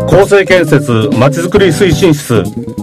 公正建設まちづくり推進室。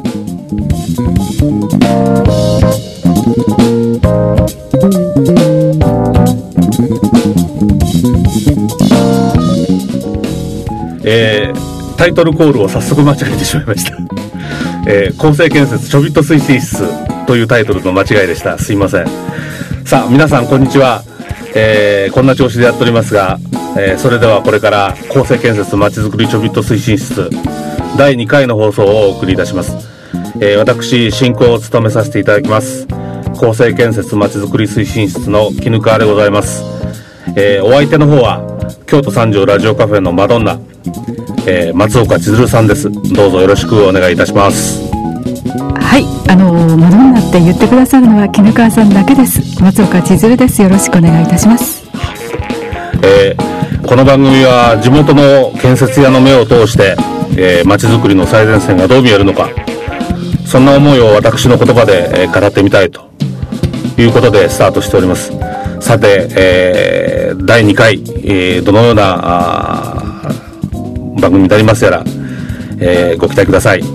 タイトルコールを早速間違えてしまいました。公正建設ちょびっと推進室というタイトルの間違いでした。すいません。さあ皆さんこんにちは。こんな調子でやっておりますが、それではこれから公正建設まちづくりちょびっと推進室第2回の放送をお送りいたします。私進行を務めさせていただきます公正建設まちづくり推進室の絹川でございます。お相手の方は京都三条ラジオカフェのマドンナ、松岡千鶴さんです。どうぞよろしくお願いいたします。 はい、マドンナって言ってくださるのは絹川さんだけです。松岡千鶴です。よろしくお願いいたします。 この番組は地元の建設屋の目を通して、街づくりの最前線がどう見えるのか、そんな思いを私の言葉で、語ってみたいということでスタートしております。さて、第2回、どのような番組になりますやら、ご期待ください。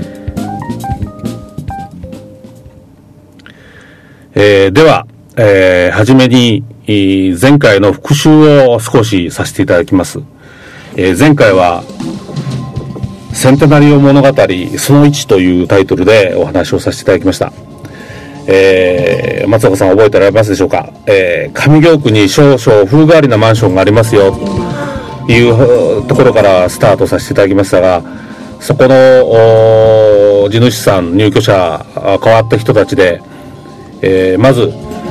では、はじめに前回の復習を少しさせていただきます。前回はセンテナリオ物語その1というタイトルでお話をさせていただきました。松岡さん覚えてられますでしょうか。上京区に少々風変わりなマンションがありますよというところからスタートさせていただきましたが、そこの地主さん入居者変わった人たちで、まず、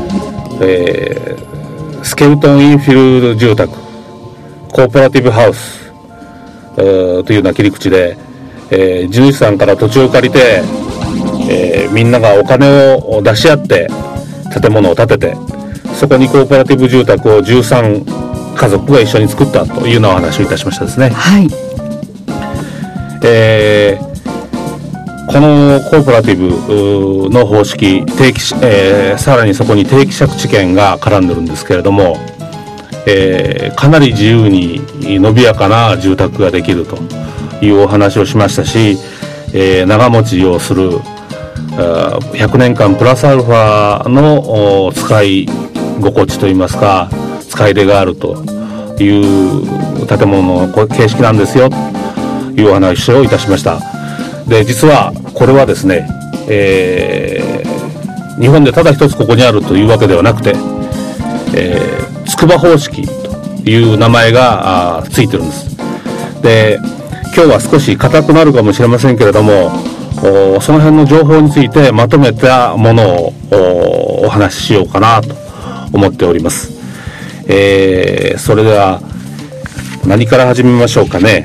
スケルトンインフィル住宅コーポラティブハウスというような切り口で、地主さんから土地を借りて、みんながお金を出し合って建物を建てて、そこにコーポラティブ住宅を13家族が一緒に作ったというようなお話をいたしましたですね。 はい。 このコーポラティブの方式さらにそこに定期借地権が絡んでるんですけれども、かなり自由に伸びやかな住宅ができるというお話をしましたし、長持ちをする100年間プラスアルファの使い心地といいますか使い出があるという建物の形式なんですよというお話をいたしました。で実はこれはですね、日本でただ一つここにあるというわけではなくて、筑波方式という名前がついてるんです。で今日は少し硬くなるかもしれませんけれども、その辺の情報についてまとめたものをお話ししようかなと思っております。それでは何から始めましょうかね。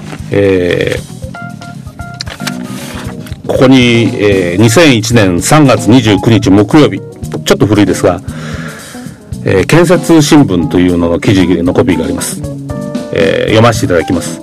ここに、2001年3月29日木曜日、ちょっと古いですが、建設新聞というのの記事のコピーがあります。読ませていただきます。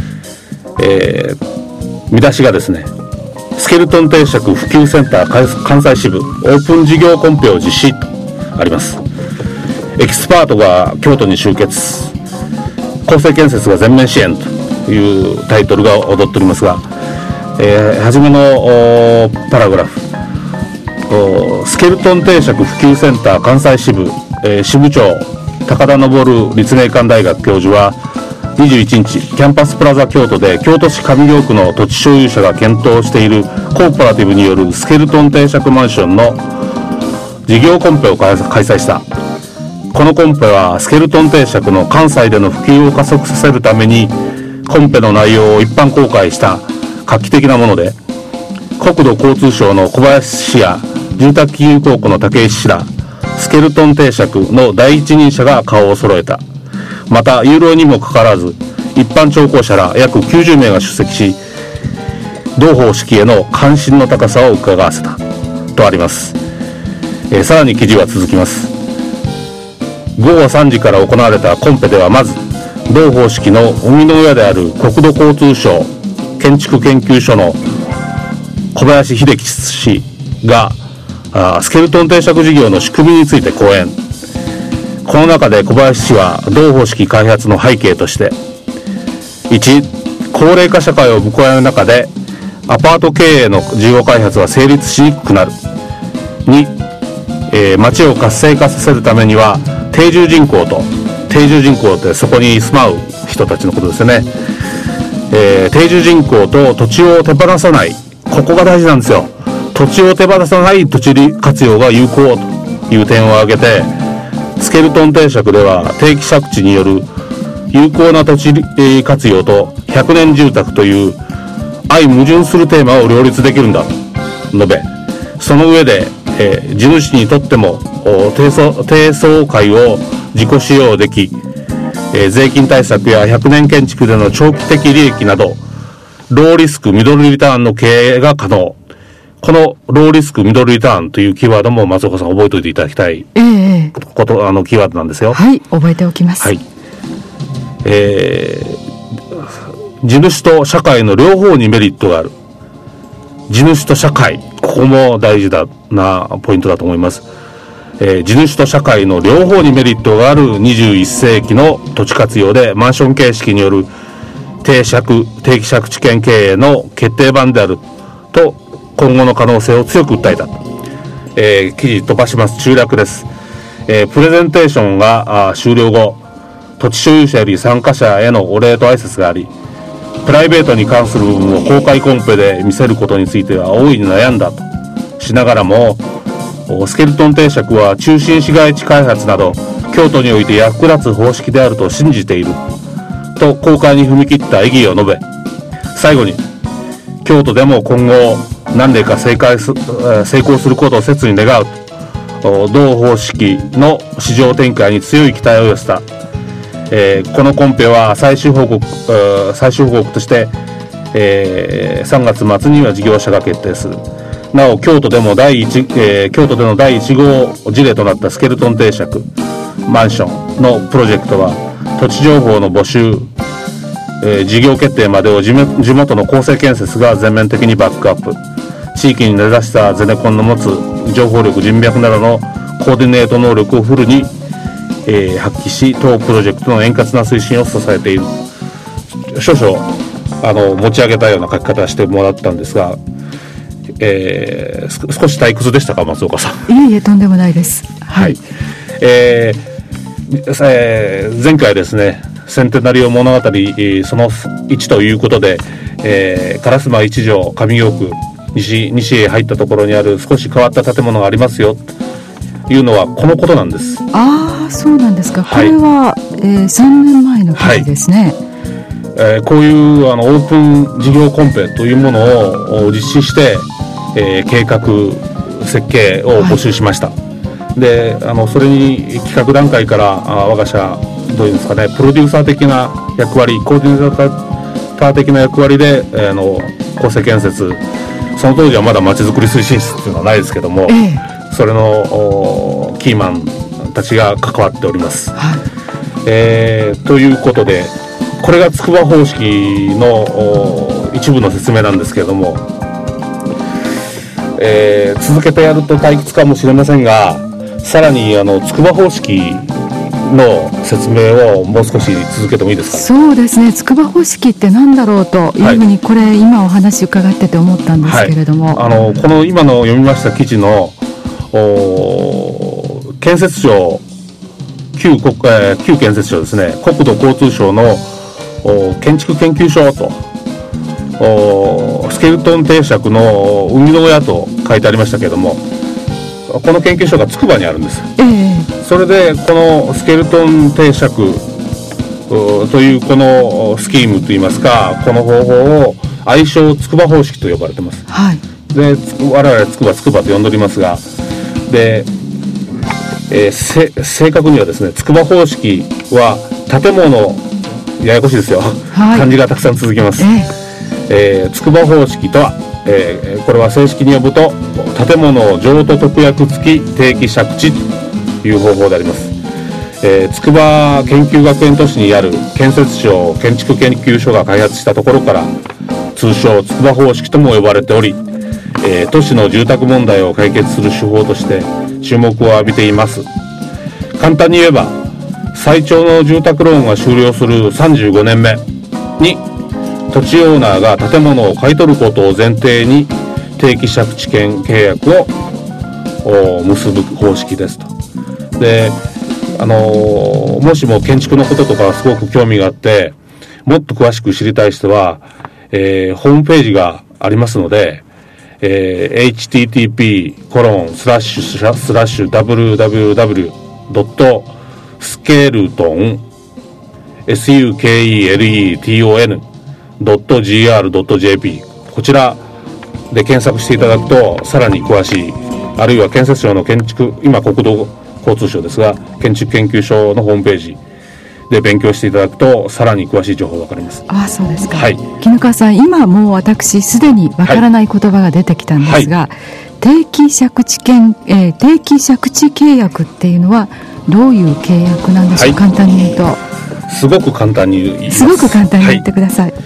見出しがですね、スケルトン定借普及センター関西支部オープン事業コンペを実施とあります。エキスパートが京都に集結、公正建設が全面支援というタイトルが踊っておりますが、初めのパラグラフ、スケルトン定借普及センター関西支部、支部長高田昇立命館大学教授は21日キャンパスプラザ京都で京都市上京区の土地所有者が検討しているコーポラティブによるスケルトン定借マンションの事業コンペを開催した。このコンペはスケルトン定借の関西での普及を加速させるためにコンペの内容を一般公開した画期的なもので、国土交通省の小林氏や住宅金融公庫の竹石氏らスケルトン定借の第一人者が顔を揃えた。また有料にもかかわらず一般聴講者ら約90名が出席し、同方式への関心の高さを伺わせたとあります。さらに記事は続きます。午後3時から行われたコンペでは、まず同方式の生みの親である国土交通省建築研究所の小林秀樹氏がスケルトン定借事業の仕組みについて講演。この中で小林氏は同方式開発の背景として、1、コ高齢化社会を迎える中でアパート経営の事業開発は成立しにくくなる。2、町を活性化させるためには定住人口ってそこに住まう人たちのことですよね。定住人口と土地を手放さない、ここが大事なんですよ。土地を手放さない土地活用が有効という点を挙げて、スケルトン定釈では定期借地による有効な土地活用と100年住宅という相矛盾するテーマを両立できるんだと述べ、その上で、地主にとっても低層階を自己使用でき、税金対策や100年建築での長期的利益などローリスクミドルリターンの経営が可能。このローリスクミドルリターンというキーワードも松岡さん覚えておいていただきたいキーワードなんですよ。 はい、覚えておきます。 はい。地主と社会の両方にメリットがある。地主と社会、ここも大事なポイントだと思います。地主と社会の両方にメリットがある21世紀の土地活用でマンション形式による定期借地権経営の決定版であると今後の可能性を強く訴えた。記事飛ばします。中略です。プレゼンテーションが終了後、土地所有者より参加者へのお礼と挨拶があり、プライベートに関する部分を公開コンペで見せることについては大いに悩んだとしながらも、スケルトン定釈は中心市街地開発など京都において役立つ方式であると信じていると公開に踏み切った意義を述べ、最後に京都でも今後何例か成功することを切に願うと同方式の市場展開に強い期待を寄せた。このコンペは最終報告として、3月末には事業者が決定する。なお京都での第1号事例となったスケルトン定釈マンションのプロジェクトは土地情報の募集、事業決定までを地元の公正建設が全面的にバックアップ、地域に根ざしたゼネコンの持つ情報力人脈などのコーディネート能力をフルに、発揮し当プロジェクトの円滑な推進を支えている。少々持ち上げたような書き方をしてもらったんですが、少し退屈でしたか、松岡さん。 いえとんでもないです。はい。 前回ですね、センテナリオ物語その1ということで、烏丸一条上京区西へ入ったところにある少し変わった建物がありますよというのはこのことなんです。 ああ、そうなんですか。これは、3年前の記事ですね。 こういうオープン事業コンペというものを実施して、計画設計を募集しました。でそれに企画段階から我が社どういうんですかね、プロデューサー的な役割、コーディネーター的な役割で、公正建設、その当時はまだまちづくり推進室っていうのはないですけども、それのキーマンたちが関わっております。はい。ということでこれが筑波方式の一部の説明なんですけれども、続けてやると退屈かもしれませんが、さらに筑波方式の説明をもう少し続けてもいいですか。 そうですね、筑波方式って何だろうというふうに、これ今お話伺ってて思ったんですけれども、 この今の読みました記事の建設省旧建設省ですね、国土交通省の建築研究所とスケルトン定釈の生みの親と書いてありましたけれども、この研究所が筑波にあるんです。それでこのスケルトン定釈というこのスキームといいますか、この方法を愛称筑波方式と呼ばれてます。はい。で我々筑波と呼んでおりますが、で、正確にはですね、筑波方式は建物、ややこしいですよ、はい、漢字がたくさん続きます。筑波方式とは、これは正式に呼ぶと建物譲渡特約付き定期借地という方法であります。筑波研究学園都市にある建設省建築研究所が開発したところから通称筑波方式とも呼ばれており、都市の住宅問題を解決する手法として注目を浴びています。簡単に言えば最長の住宅ローンが終了する35年目に土地オーナーが建物を買い取ることを前提に定期借地権契約を結ぶ方式ですと。で、もしも建築のこととかすごく興味があってもっと詳しく知りたい人は、ホームページがありますので、http://www.skeleton.gr.jp こちらで検索していただくとさらに詳しい、あるいは建設省の建築、今国土交通省ですが建築研究所のホームページで勉強していただくとさらに詳しい情報が分かります。 ああ、そうですか。 はい、 絹川さん、今もう私すでにわからない言葉が出てきたんですが、はい、定期借地契約っていうのはどういう契約なんでしょう、はい、簡単に言うと。 すごく簡単に言います。 すごく簡単に言ってください。はい、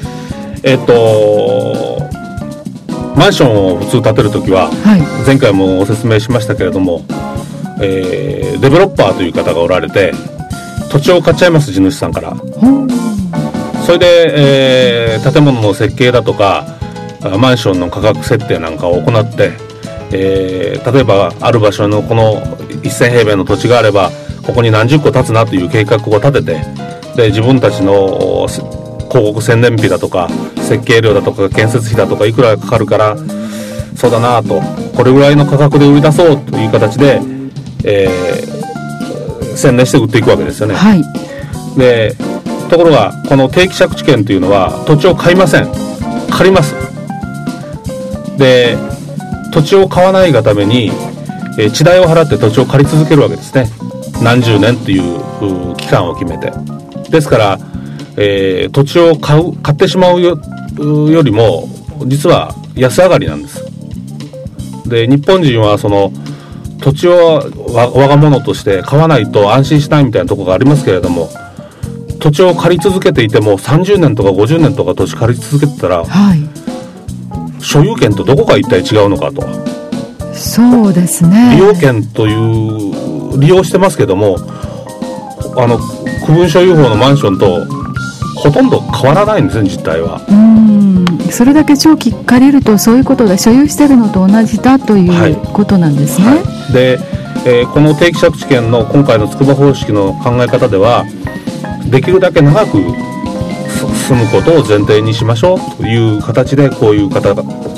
マンションを普通建てるときは、はい、前回もご説明しましたけれども、デベロッパーという方がおられて土地を買っちゃいます、地主さんから。それで、建物の設計だとかマンションの価格設定なんかを行って、例えばある場所のこの1000平米の土地があればここに何十個建つなという計画を立てて、で自分たちの広告宣伝費だとか設計料だとか建設費だとかいくらかかるからそうだなと、これぐらいの価格で売り出そうという形で、宣伝して売っていくわけですよね。はい、でところがこの定期借地権というのは土地を買いません、借ります。で土地を買わないがために、地代を払って土地を借り続けるわけですね。何十年という期間を決めて。ですから、土地を買ってしまう よりも実は安上がりなんです。で日本人はその土地を我が物として買わないと安心しないみたいなところがありますけれども、土地を借り続けていても30年とか50年とか土地借り続けてたら、はい、所有権とどこが一体違うのかと。 そうですね。 利用権という利用してますけども、区分所有法のマンションとほとんど変わらないんですね、実態は。 それだけ長期借りるとそういうことで所有しているのと同じだということなんですね。はいはい、 で、この定期借地権の今回の筑波方式の考え方ではできるだけ長く住むことを前提にしましょうという形でこういう形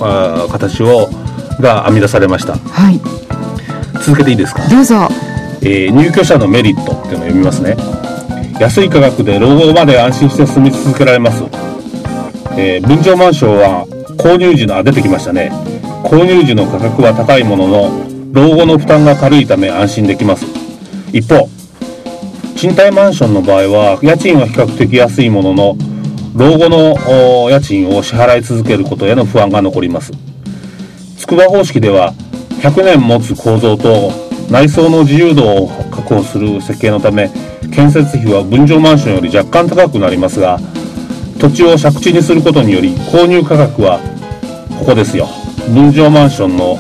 が編み出されました。はい、続けていいですか。 どうぞ。 入居者のメリットっていうのを読みますね。安い価格で老後まで安心して住み続けられます。分譲マンションは購入時の出てきましたね。購入時の価格は高いものの老後の負担が軽いため安心できます。一方賃貸マンションの場合は家賃は比較的安いものの老後の家賃を支払い続けることへの不安が残ります。筑波方式では100年持つ構造と内装の自由度を確保する設計のため建設費は分譲マンションより若干高くなりますが、土地を借地にすることにより購入価格はここですよ、分譲マンションの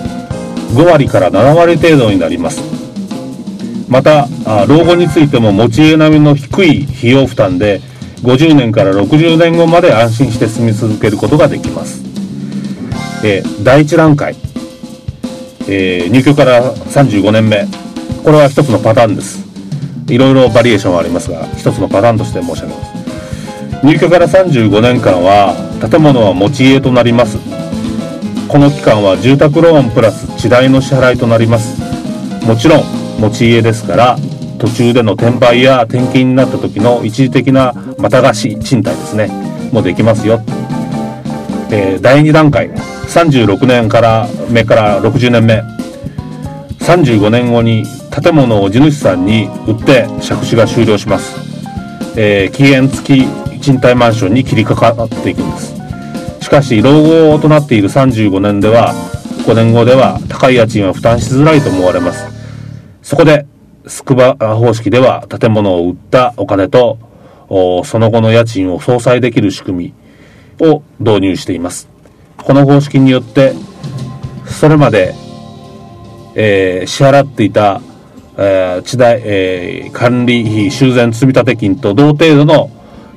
5割から7割程度になります。また老後についても持ち家並みの低い費用負担で50年から60年後まで安心して住み続けることができます。第一段階、入居から35年目、これは一つのパターンです。いろいろバリエーションはありますが一つのパターンとして申し上げます。入居から35年間は建物は持ち家となります。この期間は住宅ローンプラス地代の支払いとなります。もちろん持ち家ですから途中での転売や転勤になった時の一時的なまた貸し賃貸ですねもできますよ。第2段階36年から目から60年目、35年後に建物を地主さんに売って借地が終了します。期限付き賃貸マンションに切り替わっていくんです。しかし老後となっている35年では5年後では高い家賃は負担しづらいと思われます。そこで筑波方式では建物を売ったお金とその後の家賃を相殺できる仕組みを導入しています。この方式によってそれまで、支払っていた、地代、管理費修繕積立金と同程度の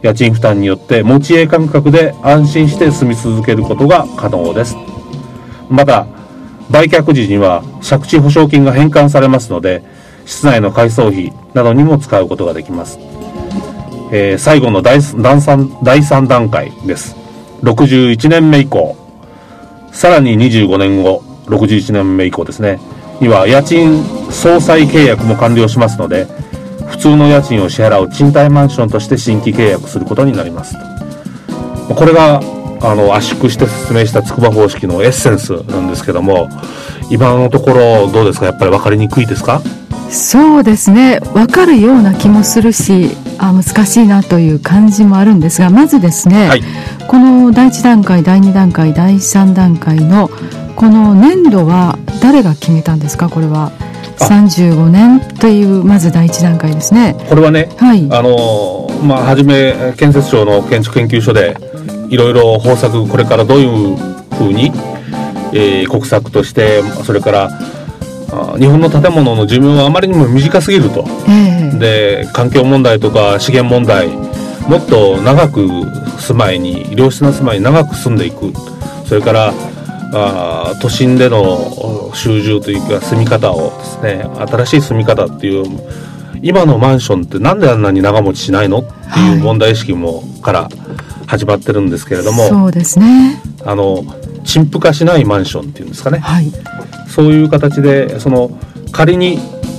家賃負担によって持ち家感覚で安心して住み続けることが可能です。また売却時には借地保証金が返還されますので、室内の改装費などにも使うことができます。最後の第3段階です。61年目以降、さらに25年後、61年目以降ですねには家賃相殺契約も完了しますので、普通の家賃を支払う賃貸マンションとして新規契約することになります。これが圧縮して説明した筑波方式のエッセンスなんですけども、今のところどうですか？やっぱり分かりにくいですか？ そうですね、分かるような気もするし、難しいなという感じもあるんですが、まずですね、はい、この第1段階第2段階第3段階のこの年度は誰が決めたんですか？これは35年というまず第1段階ですね。 これはね、はい、はじめ建設庁の建築研究所でいろいろ方策、これからどういうふうに、国策として、それから日本の建物の寿命はあまりにも短すぎると、で環境問題とか資源問題、もっと長く住まいに、良質な住まいに長く住んでいく、それから都心での集中というか住み方をですね、新しい住み方っていう、今のマンションってなんであんなに長持ちしないのっていう問題意識もから始まってるんですけれども、 そうですね、 陳腐化しないマンションっていうんですかね、 はい、 そういう形で仮に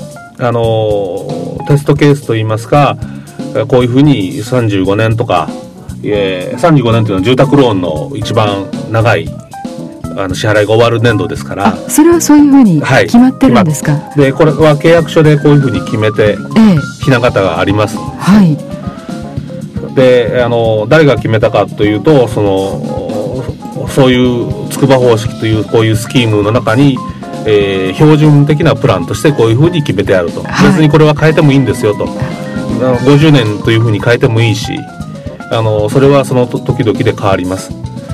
テストケースといいますか、こういうふうに35年とか、35年というのは住宅ローンの一番長い支払いが終わる年度ですから。 それはそういうふうに決まってるんですか？はい、 でこれは契約書でこういうふうに決めて、ひな形があります。 はい、 で誰が決めたかというと、そういう筑波方式というこういうスキームの中に、標準的なプランとしてこういうふうに決めてあると、はい、別にこれは変えてもいいんですよと、50年というふうに変えてもいいし、それはその時々で変わります。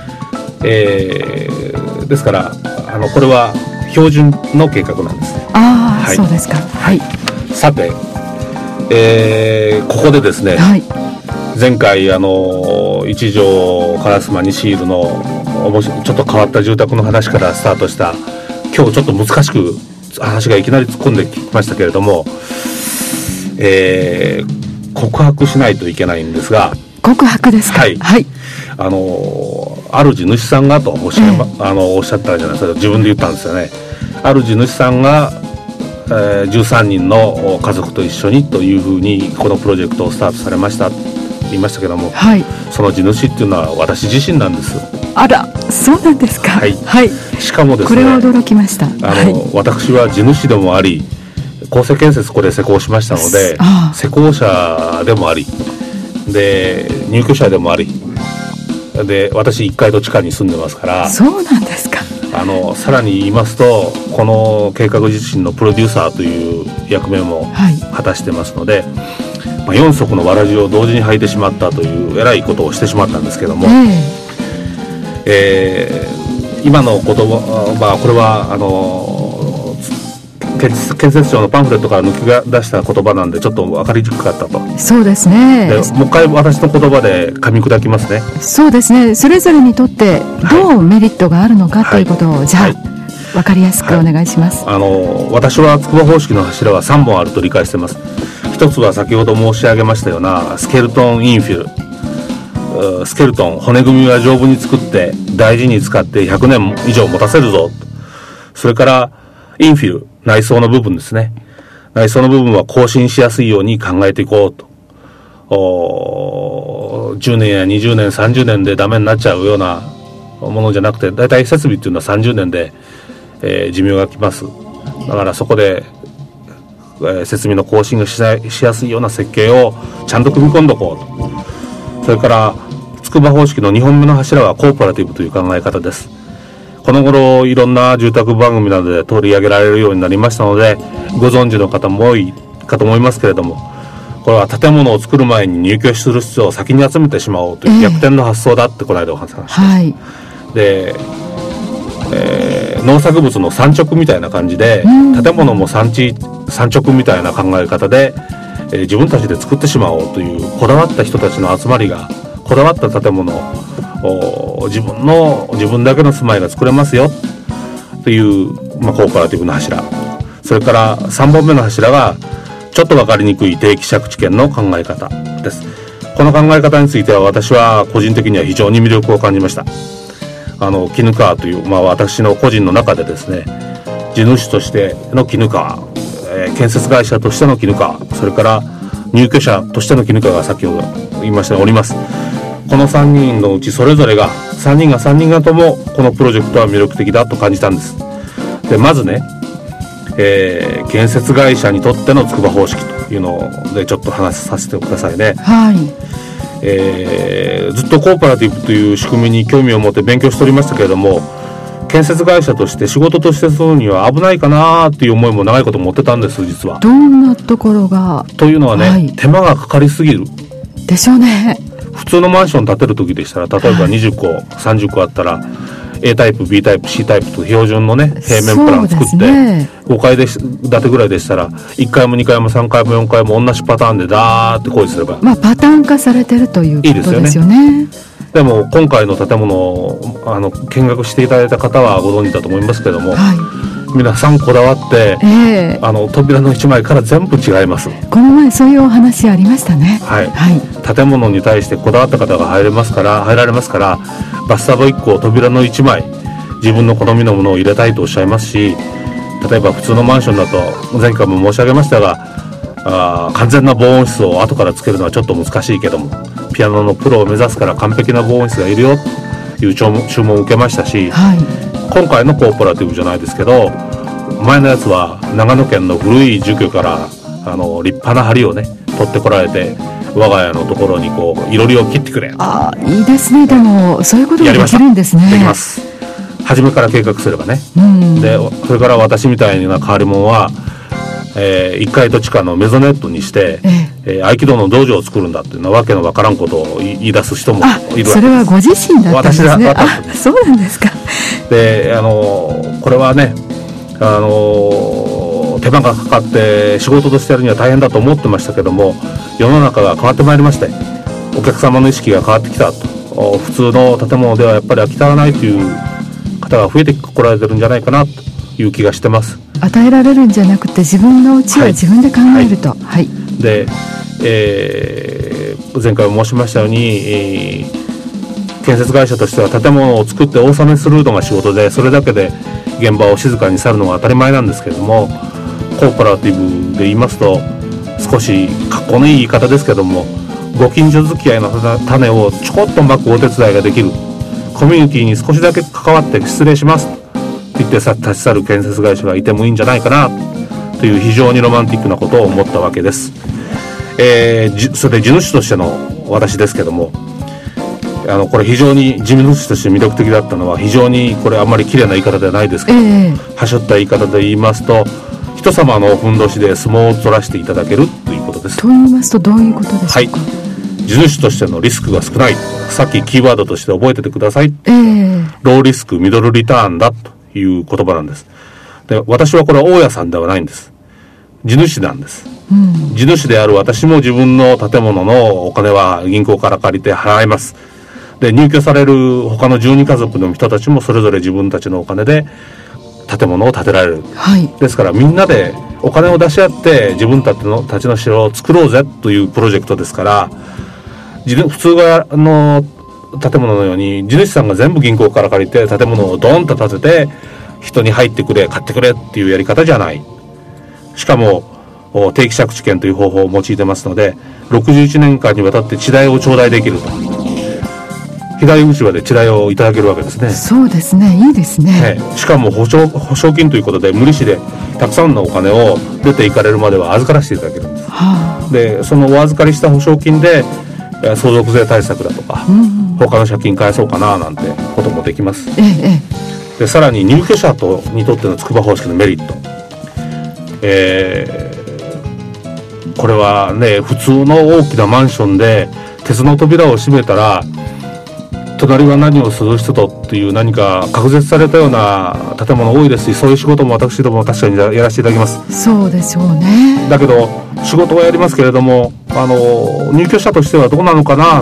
ですからこれは標準の計画なんですね。 はい、そうですか。はい、 さて、ここでですね、はい、前回一条烏丸西入のちょっと変わった住宅の話からスタートした、今日ちょっと難しく話がいきなり突っ込んできましたけれども、告白しないといけないんですが。 告白ですか？はい、はい、 主主さんがとおっしゃったじゃないですか。自分で言ったんですよね。主主さんが、13人の家族と一緒にというふうにこのプロジェクトをスタートされましたと言いましたけども、はい、その地主っていうのは私自身なんです。 あら、そうなんですか。はい、はい、 しかもですね、 これは驚きました。 私は地主でもあり、公正建設これ施工しましたので、施工者でもありで入居者でもありで、私1階と地下に住んでますから。 そうなんですか。 さらに言いますと、この計画自身のプロデューサーという役目も果たしてますので、4足のわらじを同時に履いてしまったというえらいことをしてしまったんですけども、今の言葉、これは建設庁のパンフレットから抜き出した言葉なんでちょっと分かりにくかったと。 そうですね。 でもう一回私の言葉で噛み砕きますね。 そうですね。それぞれにとってどうメリットがあるのかということを、じゃあ、分かりやすくお願いします。 私は筑波方式の柱は3本あると理解しています。一つは先ほど申し上げましたようなスケルトンインフィル、スケルトン骨組みは丈夫に作って大事に使って100年以上持たせるぞ。それからインフィル、内装の部分ですね。内装の部分は更新しやすいように考えていこうと。10年や20年30年でダメになっちゃうようなものじゃなくて、だいたい設備っていうのは30年で、寿命が来ます。だからそこで、設備の更新がしやすいような設計をちゃんと組み込んでおこうと。それから筑波方式の2本目の柱はコーポラティブという考え方です。この頃いろんな住宅番組などで取り上げられるようになりましたので、ご存知の方も多いかと思いますけれども、これは建物を作る前に入居する人を先に集めてしまおうという逆転の発想だってこの間お話しました。はい、で、農作物の産直みたいな感じで、建物も産直みたいな考え方で、 自分たちで作ってしまおうというこだわった人たちの集まりが、こだわった建物を自分だけの住まいが作れますよという、コーポラティブの柱、それから3本目の柱がちょっと分かりにくい定期借地権の考え方です。この考え方については私は個人的には非常に魅力を感じました。絹川という、私の個人の中でですね、地主としての絹川、建設会社としての絹川、それから入居者としての絹川が先ほど言いましたようにおります。この3人のうちそれぞれが3人がともこのプロジェクトは魅力的だと感じたんです。でまずね、建設会社にとっての筑波方式というのでちょっと話させてくださいね。 はい。 ずっとコーポラティブという仕組みに興味を持って勉強しておりましたけれども、建設会社として仕事としてするには危ないかなという思いも長いこと持ってたんです、実は。 どんなところが？ というのはね、手間がかかりすぎるでしょうね。 普通のマンション建てる時でしたら、例えば20個、30個あったら A タイプ B タイプ C タイプと標準のね平面プラン作って、5階建てぐらいでしたら1階も2階も3階も4階も同じパターンでダーって工事すれば、 パターン化されてるということですよね。 でも今回の建物を見学していただいた方はご存知だと思いますけども、皆さんこだわって、扉の1枚から全部違います。 この前そういうお話ありましたね。 建物に対してこだわった方が入られますから、バスタブ1個扉の1枚自分の好みのものを入れたいとおっしゃいますし、例えば普通のマンションだと前回も申し上げましたが、完全な防音室を後からつけるのはちょっと難しいけども、ピアノのプロを目指すから完璧な防音室がいるよという注文を受けましたし、今回のコーポラティブじゃないですけど、前のやつは長野県の古い住居から立派な梁をね取ってこられて、我が家のところにいろりを切ってくれ。 いいですね。でもそういうことができるんですね。 できます。初めから計画すればね。でそれから私みたいな変わり者は、1階と地下のメゾネットにして、合気道の道場を作るんだっていうのはわけのわからんことを言い出す人もいるわけです。 それはご自身だったんですね。私だったんです。そうなんですか。 でこれはね手間がかかって仕事としてやるには大変だと思ってましたけども、世の中が変わってまいりまして、お客様の意識が変わってきたと、普通の建物ではやっぱり飽き足らないという方が増えてこられてるんじゃないかなという気がしてます。 与えられるんじゃなくて自分の家は自分で考えると。 で、前回も申しましたように、建設会社としては建物を作ってお納めするのが仕事で、それだけで現場を静かに去るのが当たり前なんですけれども、コーポラティブで言いますと、少しかっこのいい言い方ですけども、ご近所付き合いの種をちょこっとまくお手伝いができる、コミュニティに少しだけ関わって失礼しますと言って立ち去る建設会社がいてもいいんじゃないかなという非常にロマンティックなことを思ったわけです。それで地主としての私ですけども、これ非常に地主として魅力的だったのは、非常にこれあんまり綺麗な言い方ではないですけど、はしょった言い方で言いますと、人様のふんどしで相撲を取らせていただけるということです。 と言いますとどういうことでしょうか。 地主としてのリスクが少ない、さっきキーワードとして覚えててください、ローリスクミドルリターンだという言葉なんです。で私はこれは大家さんではないんです。地主なんです。地主である私も自分の建物のお金は銀行から借りて払います。で入居される他の12家族の人たちもそれぞれ自分たちのお金で建物を建てられる、ですからみんなでお金を出し合って自分たちの城を作ろうぜというプロジェクトですから、普通の建物のように地主さんが全部銀行から借りて建物をドンと建てて人に入ってくれ買ってくれっていうやり方じゃない。しかも定期借地権という方法を用いてますので、61年間にわたって地代を頂戴できると、左口まで地代をいただけるわけですね。 そうですね、いいですね。 しかも保証金ということで無利子でたくさんのお金を出ていかれるまでは預からせていただけるんです。でそのお預かりした保証金で相続税対策だとか、他の借金返そうかななんてこともできます。でさらに入居者にとっての筑波方式のメリット、これはね、普通の大きなマンションで鉄の扉を閉めたら隣は何をする人とっていう何か隔絶されたような建物多いですし、そういう仕事も私ども確かにやらせていただきます。 そうでしょうね。 だけど仕事はやりますけれども、入居者としてはどうなのかな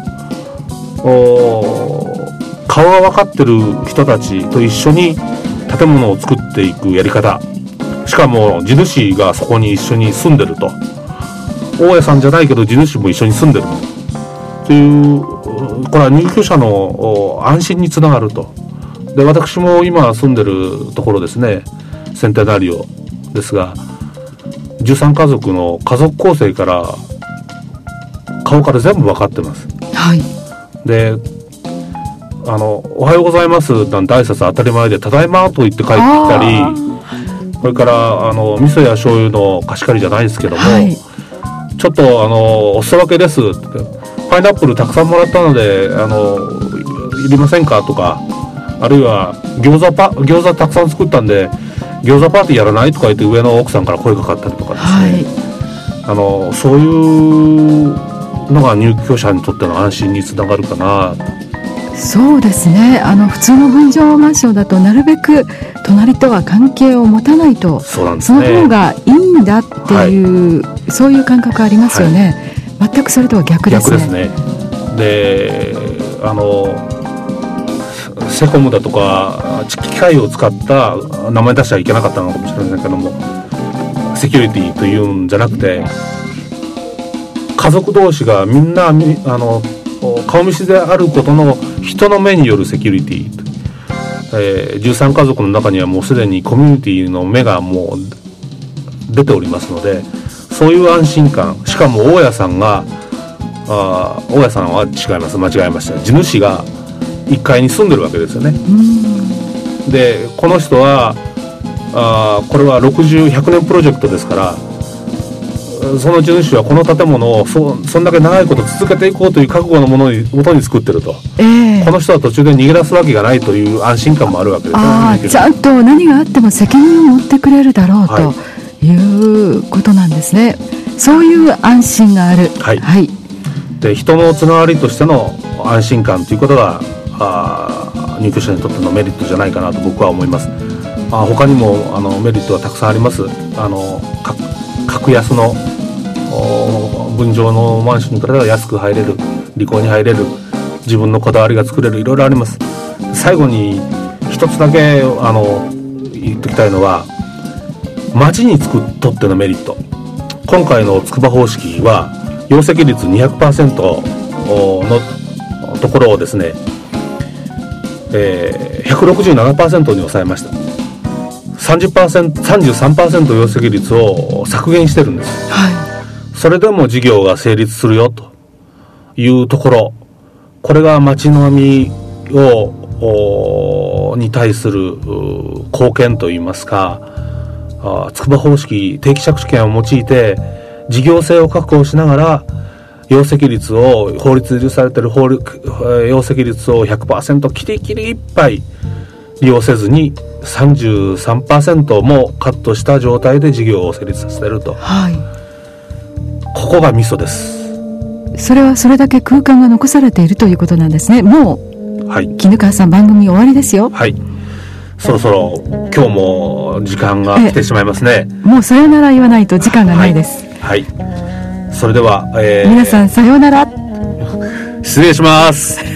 と、顔が分かってる人たちと一緒に建物を作っていくやり方、しかも地主がそこに一緒に住んでると、大家さんじゃないけど地主も一緒に住んでるという、これは入居者の安心につながると。で、私も今住んでるところですね、センテナリオですが、13家族の家族構成から顔から全部分かってます。 はい。 で、おはようございますなんて挨拶当たり前で、ただいまと言って帰ってきたり、それから味噌や醤油の貸し借りじゃないですけども、はい、ちょっとお裾分けですって、パイナップルたくさんもらったのでいりませんかとか、あるいは餃子たくさん作ったんで餃子パーティーやらないとか言って上の奥さんから声かかったりとかですね、はい、そういうのが入居者にとっての安心につながるかな。 そうですね。普通の分譲マンションだとなるべく隣とは関係を持たないと、 そうなんですね、 その方がいいんだっていう、はい、そういう感覚ありますよね、はい、全くそれとは逆ですね。 逆ですね。で、セコムだとか機械を使った名前出しちゃいけなかったのかもしれませんけども、セキュリティというんじゃなくて、家族同士がみんな顔見知りであることの人の目によるセキュリティ、13家族の中にはもうすでにコミュニティの目がもう出ておりますので、そういう安心感、しかも大家さんは違います、間違えました、地主が1階に住んでるわけですよね。で、この人はこれは100年プロジェクトですから、その地主はこの建物をそんだけ長いこと続けていこうという覚悟のものに元に作ってると、この人は途中で逃げ出すわけがないという安心感もあるわけですね。 ちゃんと何があっても責任を持ってくれるだろうということなんですね。そういう安心がある、 はいはい、で、人のつながりとしての安心感ということが入居者にとってのメリットじゃないかなと僕は思います。他にもメリットはたくさんあります。格安の分譲のマンションから安く入れる、利口に入れる、自分のこだわりが作れる、いろいろあります。最後に一つだけ言っておきたいのは、町にとってのメリット。今回の筑波方式は容積率 200% のところをですね、167% に抑えました。33% 容積率を削減してるんです、はい、それでも事業が成立するよというところ、これが町のみに対する貢献といいますか、筑波方式定期借地権を用いて事業性を確保しながら容積率を、法律で許されている容積率を 100% キリキリいっぱい利用せずに 33% もカットした状態で事業を成立させていると、はい、ここがミソです。 それはそれだけ空間が残されているということなんですね。もう、はい、絹川さん、番組終わりですよ。 はい、そろそろ今日も時間が来てしまいますね。 もうさよなら言わないと時間がないです。 はい、はい、それでは、 皆さんさようなら。 失礼します。